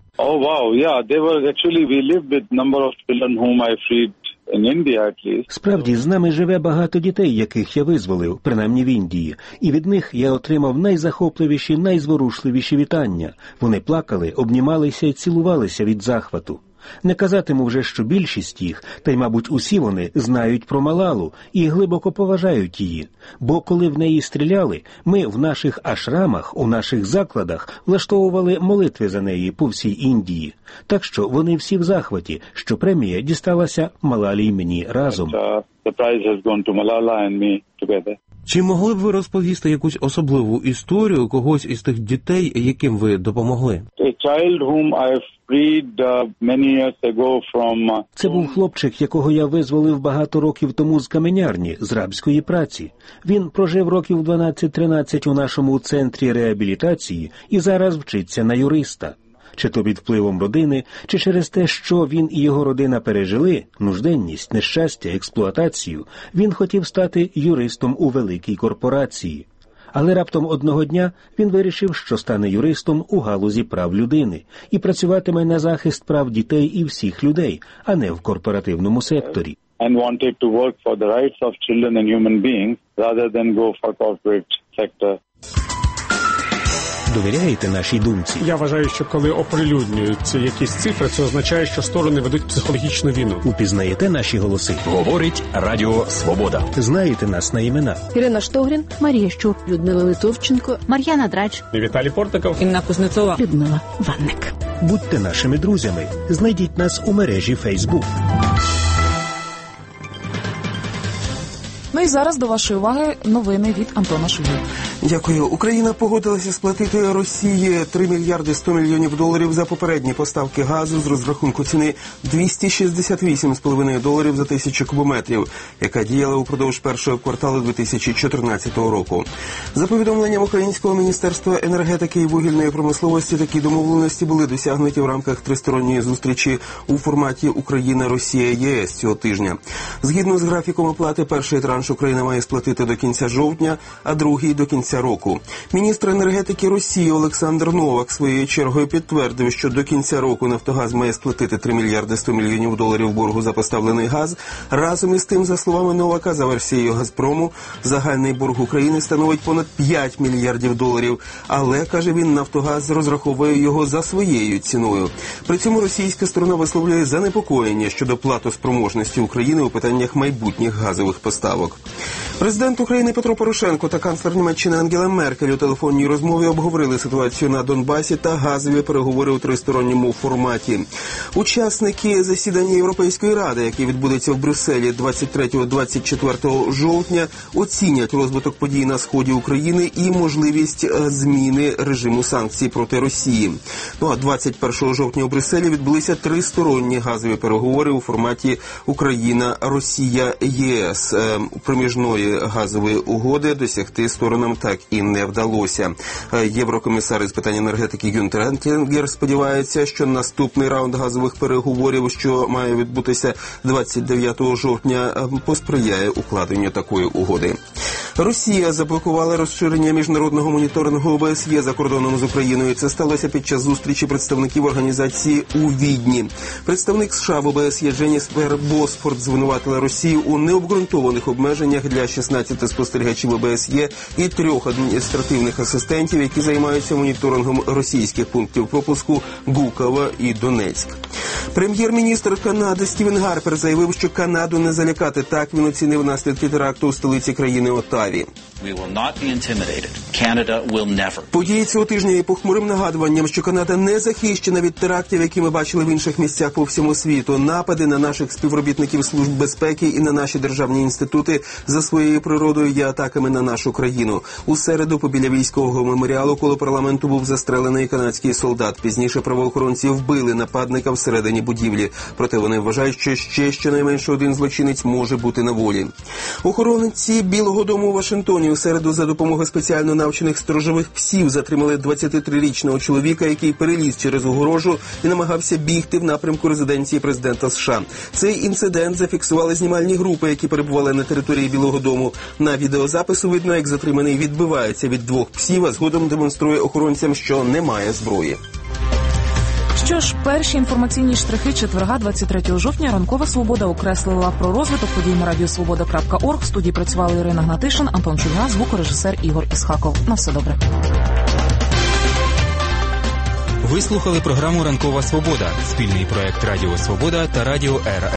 S25: Справді, з нами живе багато дітей, яких я визволив, принаймні в Індії, і від них я отримав найзахопливіші, найзворушливіші вітання. Вони плакали, обнімалися і цілувалися від захвату. Не казатиму вже, що більшість їх, та й, мабуть, усі вони знають про Малалу і глибоко поважають її. Бо коли в неї стріляли, ми в наших ашрамах, у наших закладах влаштовували молитви за неї по всій Індії. Так що вони всі в захваті, що премія дісталася Малалі й мені разом.
S5: Чи могли б ви розповісти якусь особливу історію когось із тих дітей, яким ви допомогли?
S25: Це був хлопчик, якого я визволив багато років тому з каменярні, з рабської праці. Він прожив років 12-13 у нашому центрі реабілітації і зараз вчиться на юриста. Чи то під впливом родини, чи через те, що він і його родина пережили, нужденність, нещастя, експлуатацію, він хотів стати юристом у великій корпорації. Але раптом одного дня він вирішив, що стане юристом у галузі прав людини і працюватиме на захист прав дітей і всіх людей, а не в корпоративному секторі. Довіряєте нашій думці?
S13: Я вважаю, що коли оприлюднюються якісь цифри, це означає, що сторони ведуть психологічну війну.
S25: Упізнаєте наші голоси?
S14: Говорить Радіо Свобода.
S25: Знаєте нас на імена?
S9: Ірина Штогрін, Марія Щур, Людмила Литовченко,
S22: Мар'яна Драч,
S13: Віталій Портиков,
S9: Інна Кузнецова,
S22: Людмила Ванник.
S25: Будьте нашими друзями. Знайдіть нас у мережі Facebook.
S2: Ну і зараз до вашої уваги новини від Антона Шуги.
S15: Дякую. Україна погодилася сплатити Росії 3 мільярди 100 мільйонів доларів за попередні поставки газу з розрахунку ціни $268,5 за 1000 кубометрів, яка діяла упродовж першого кварталу 2014 року. За повідомленням Українського міністерства енергетики і вугільної промисловості, такі домовленості були досягнуті в рамках тристоронньої зустрічі у форматі Україна-Росія-ЄС цього тижня. Згідно з графіком оплати, перший транш Україна має сплатити до кінця жовтня, а другий до кінця року. Міністр енергетики Росії Олександр Новак своєю чергою підтвердив, що до кінця року «Нафтогаз» має сплатити 3 мільярди 100 мільйонів доларів боргу за поставлений газ. Разом із тим, за словами Новака, за версією «Газпрому», загальний борг України становить понад 5 мільярдів доларів. Але, каже він, «Нафтогаз» розраховує його за своєю ціною. При цьому російська сторона висловлює занепокоєння щодо платоспроможності України у питаннях майбутніх газових поставок. Президент України Петро Порошенко та канцлер Німеччини Ангела Меркель у телефонній розмові обговорили ситуацію на Донбасі та газові переговори у тристоронньому форматі. Учасники засідання Європейської ради, яке відбудеться в Брюсселі 23-24 жовтня, оцінять розвиток подій на сході України і можливість зміни режиму санкцій проти Росії. Ну а 21 жовтня у Брюсселі відбулися тристоронні газові переговори у форматі Україна-Росія-ЄС. Проміжної газової угоди досягти сторонам так і не вдалося. Єврокомісар із питань енергетики Гюнтер Оеттінгер сподівається, що наступний раунд газових переговорів, що має відбутися 29 жовтня, посприяє укладенню такої угоди. Росія заблокувала розширення міжнародного моніторингу ОБСЄ за кордоном з Україною. Це сталося під час зустрічі представників організації у Відні. Представник США в ОБСЄ Дженніфер Босфорд звинуватила Росію у необґрунтованих обмеженнях для 16 спостерігачів ОБСЄ і 3 адміністративних асистентів, які займаються моніторингом російських пунктів пропуску Гуково і Донецьк. Прем'єр-міністр Канади Стівен Гарпер заявив, що Канаду не залякати. Так він оцінив наслідки теракту у столиці країни Оттаві. Події цього тижня є похмурим нагадуванням, що Канада не захищена від терактів, які ми бачили в інших місцях по всьому світу. Напади на наших співробітників служб безпеки і на наші державні інститути за своєю природою є атаками на нашу країну. У середу побіля військового меморіалу коло парламенту був застрелений канадський солдат. Пізніше правоохоронці вбили нападника всередині будівлі. Проте вони вважають, що ще щонайменше один злочинець може бути на волі. Охоронці Білого дому у Вашингтоні у середу за допомогою спеціально навчених сторожових псів затримали 23-річного чоловіка, який переліз через огорожу і намагався бігти в напрямку резиденції президента США. Цей інцидент зафіксували знімальні групи, які перебували на території Білого дому. На відеозапису видно, як затриманий відбивається від 2 псів, а згодом демонструє охоронцям, що немає зброї.
S2: Що ж, перші інформаційні штрихи четверга, 23 жовтня, Ранкова Свобода окреслила про розвиток подій на радіосвобода.орг. В студії працювали Ірина Гнатишин, Антон Чульга, звукорежисер Ігор Ісхаков. На все добре.
S6: Ви слухали програму «Ранкова свобода» – спільний проект Радіо Свобода та Радіо Р.